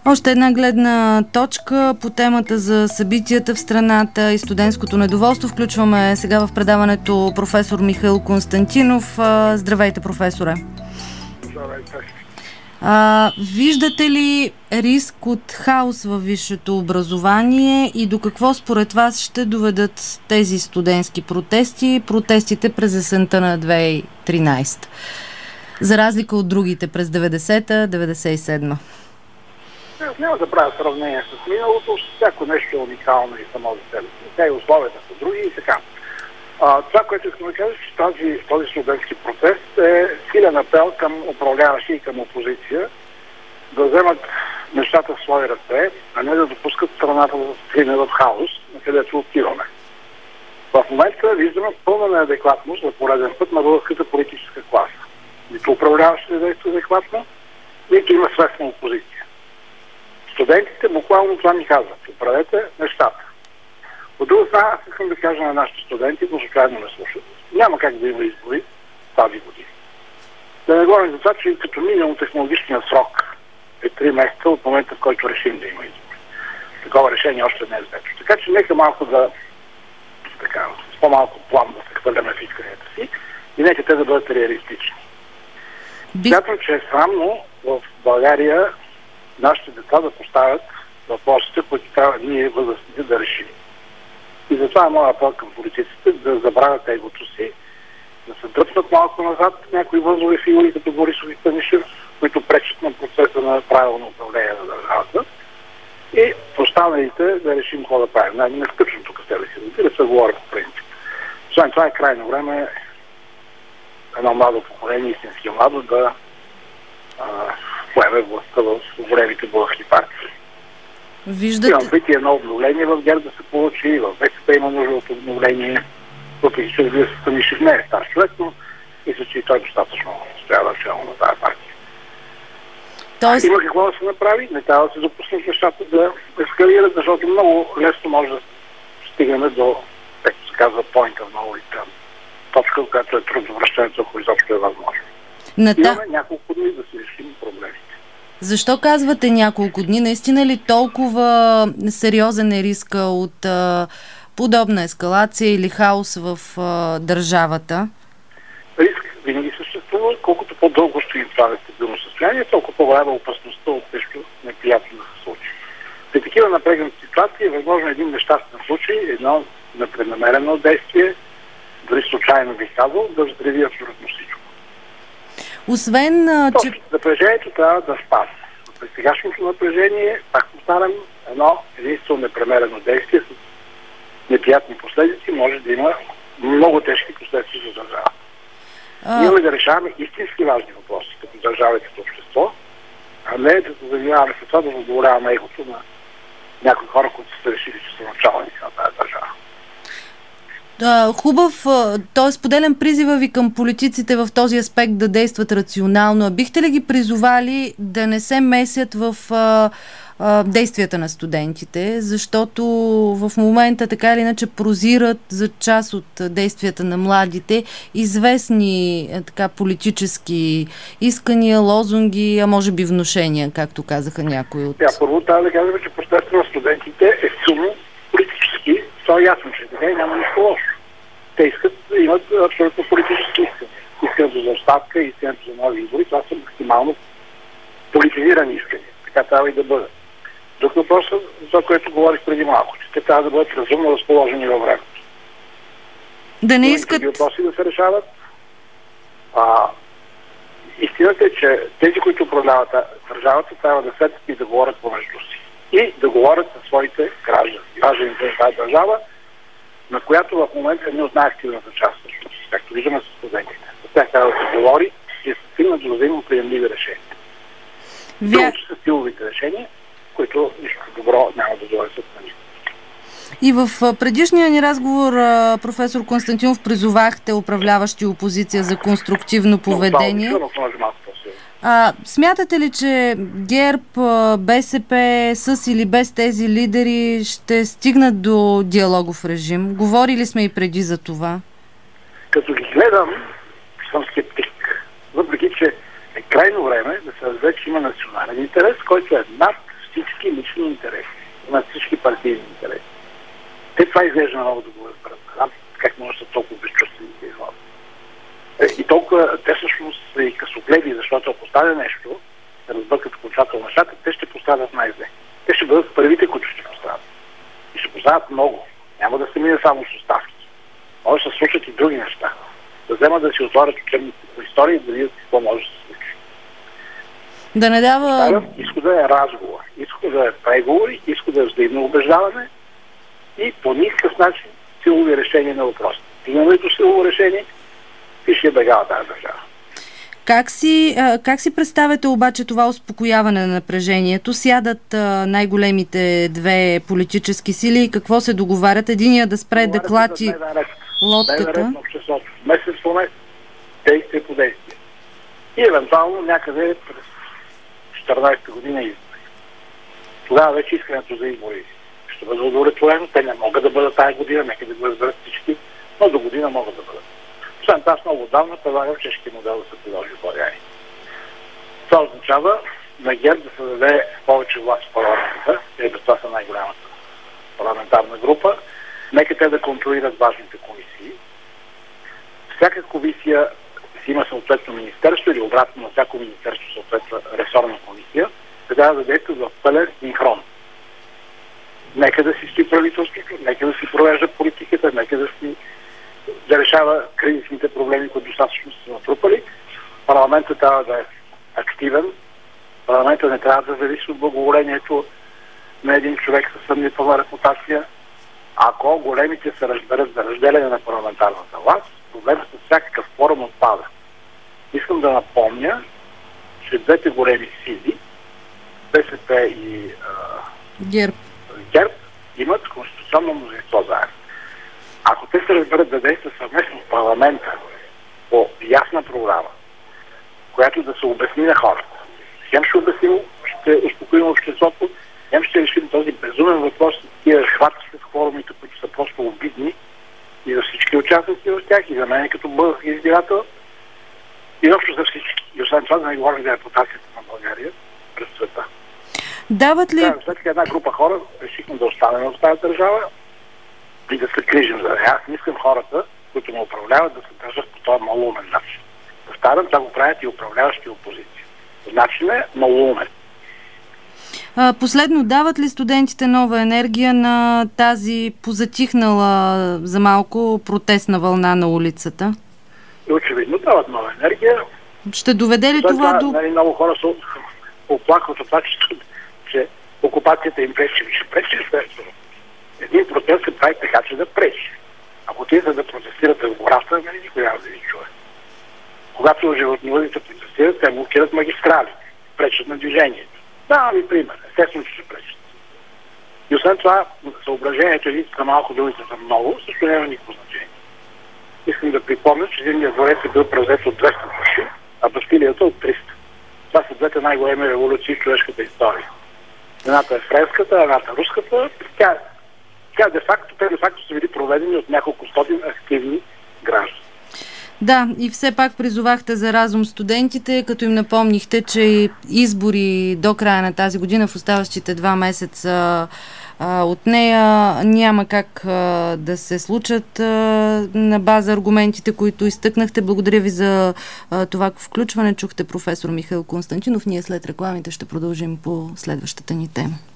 Още една гледна точка по темата за събитията в страната и студентското недоволство. Включваме сега в предаването професор Михаил Константинов. Здравейте, професоре. Здравейте. Виждате ли риск от хаос във висшето образование и до какво според вас ще доведат тези студентски протестите през есента на 2013, за разлика от другите през 90-та, 97-та? Няма да правя сравнение с миналото, всяко нещо е уникално и само за себе си. Те и условията са други и така. Това, което искам да кажа, че този студентски протест е силен апел към управляващи и към опозиция да вземат нещата в свои ръце, а не да допускат страната да се стигне в хаос, на където отиваме. В момента виждаме пълна неадекватност за пореден път на българската политическа класа. Нито управляващите действат адекватно, нито има свестна опозиция. Студентите буквално това ми казват. Оправете нещата. От друга страна, аз искам да кажа на нашите студенти, но случайно ме слушат. Няма как да има избори тази година. Да не говорим за това, че като минимум технологичният срок е 3 месеца от момента, в който решим да има избори. Такова решение още не е взето. Така че нека малко с по-малко план да се хвърляме в исканията си и нека те да бъдат реалистични. Смятам, че е срамно в България нашите деца да поставят въпросите, които трябва ние възрастните да решим. И затова е моят апел към политиците да забравят егото си, да се дръпнат малко назад някои възлови фигури като Борисов и Станишев, които пречат на процеса на правилно управление на държавата, и останалите да решим какво да правим. Не скъпвам тук себе си, да се говори по принцип. Освен това е крайно време едно младо поколение, истински младо, да поеме властта в големите български партии. Имам пъти едно обновление в ГЕРБ да се получи, в БСП има нужда от обновление, въпреки че Вие Станишев не е стар човек, но мисля, че и той достатъчно стоя начало на тази партия. Има какво да се направи, не трябва да се допуснат нещата да ескалират, защото много лесно може да стигнем до, както се казва, point of no return. Точка, в която е трудно връщането, ако изобщо е възможно. Имаме няколко дни да си решим проблемите. Защо казвате няколко дни? Наистина ли толкова сериозен е риска от подобна ескалация или хаос в държавата? Риск винаги съществува. Колкото по-дълго стои това нестабилно състояние, толкова по-голяма опасността от нещо неприятно да се случи. При такива напрегнати ситуации е възможно един нещастен случай, едно непреднамерено действие, дори случайно бих казал, да взриви абсолютно всичко. Освен, че... Напрежението трябва да спаси. При сегашното напрежение, пак повтарям, едно единствено непремерено действие с неприятни последици може да има много тежки последици за държавата. Ние да решаваме истински важни въпроси, като държава и като общество, а не да се занимаваме с това да задоволяваме егото на някои хора, които са решили, че са началници на тази държава. Хубав, т.е. споделям призива ви към политиците в този аспект да действат рационално. Бихте ли ги призовали да не се месят в действията на студентите, защото в момента така или иначе прозират за част от действията на младите известни политически искания, лозунги, а може би внушения, както казаха някои от... Първо трябва да кажем, че протестът на студентите е силно политически. Това е ясно, че така и няма нищо лошо. Те искат да имат абсолютно политически искания. Искането за оставка и искането за нови избори, това са максимално политизирани искания. Така трябва и да бъдат. Друг въпрос е за това, което говорих преди малко, че те трябва да бъдат разумно разположени във времето. Да не искат... Други въпроси да се решават. Истината е, че тези, които управляват държавата, трябва да седят и да говорят помежду си. И да говорят със своите гражданите на тази държава, на която в момента е от най-активната част, както виждаме с студентите. За тях трябва да се говори и да се стигнат до взаимоприемливи решения. Друго, че са силовите решения, които нищо добро няма да донесат на никого. И в предишния ни разговор, професор Константинов, призовахте управляващи опозиция за конструктивно поведение. Смятате ли, че ГЕРБ, БСП, с или без тези лидери ще стигнат до диалогов режим? Говорили сме и преди за това. Като ги гледам, съм скептик. Въпреки, че е крайно време да се разбере, че има национален интерес, който е над всички лични интереси, имат всички партийни интереси. Те това изглежда много да го разберат. Как може да са толкова безчувствени тези хора. И толкова те всъщност са и късогледи, защото ако стане нещо, да разбъркат окончателно нещата, те ще пострадат най-зле. Те ще бъдат първите, които ще пострадат. И ще пострадат много. Няма да се мине само с оставки. Може да се случат и други неща. Да вземат да си отворят учебните по история и да видят какво може да се случи. Да не дава... Изхода е разговор. Изхода е преговори, изхода е взаимно убеждаване и по никакъв начин силови решения на въпросите. Имаме до силово решение и ще бегава тази държава. Как си представяте обаче това успокояване на напрежението? Сядат най-големите две политически сили и какво се договарят? Единия да спре да клати лодката. На обществото. Месец по месец. Действие по действие. И евентуално някъде през 14-та година избори. Тогава вече искането за избори ще бъде удовлетворено. Те не могат да бъдат тази година, нека да го разберат всички, но до година могат да бъдат. Освен това, аз много отдавна предлагам чешкия модел да се продължи в България. Това означава на ГЕРБ да се даде повече власт в парламента, и без това са най-голямата парламентарна група. Нека те да контролират важните комисии. Всяка комисия си има съответно министерство или обратно на всяко министерство съответно ресорна комисия, трябва да действат в пълен синхрон. Нека да си стои правителството, нека да си провежда политиката, нека да решава кризисните проблеми, които достатъчно са натрупали. Парламентът трябва да е активен. Парламентът не трябва да зависи от благоволението на един човек със съмнителна репутация. Ако големите се разберат за разделяне на парламентарната власт, проблемът с всякакъв форум отпада. Искам да напомня, че двете големи сили, БСП и ГЕРБ, имат конституционно мнозинство заедно. Ако те се разберат да действат съвместно в парламента по ясна програма, която да се обясни на хората, хем ще обясним, ще успокоим обществото, хем ще решим този безумен въпрос с тия хватки с форумите, които са просто обидни и за всички участници в тях, и за мен като български избирател, и общо за всички. И освен това да не говорим за репутацията на България през света. Дават ли... След една група хора решихме да останем в тази държава и да се грижим за нея. Аз не искам хората, които ме управляват, да се държат по този малумен начин. Повтарям, това го правят и управляващи опозиции. Начин е малумен. Последно, дават ли студентите нова енергия на тази позатихнала за малко протестна вълна на улицата? И очевидно дават нова енергия. Ще доведе ли това до... Много хора се оплакват от това, че окупацията им пречи. Ще пречи естествено. Един протест се прави така, че да пречи. Ако те за да протестирате в гората, никой няма да ви чуе. Когато животновъдите протестират, те блокират магистрали, пречат на движението. Да, ви пример. Естествено, че ще пречат. И освен това, съображението едните са малко, другите са много, също няма никакво значение. Искам да припомня, че Зимният дворец е бил превзет от 200 души, а Бастилията от 300. Това са двете най-големи революции в човешката история. Едната е френската, едната е руската. Те де-факто са били проведени от няколко стотин активни граждани. Да, и все пак призовахте за разум студентите, като им напомнихте, че избори до края на тази година в оставащите 2 месеца от нея няма как да се случат на база аргументите, които изтъкнахте. Благодаря ви за това включване. Чухте професор Михаил Константинов. Ние след рекламите ще продължим по следващата ни тема.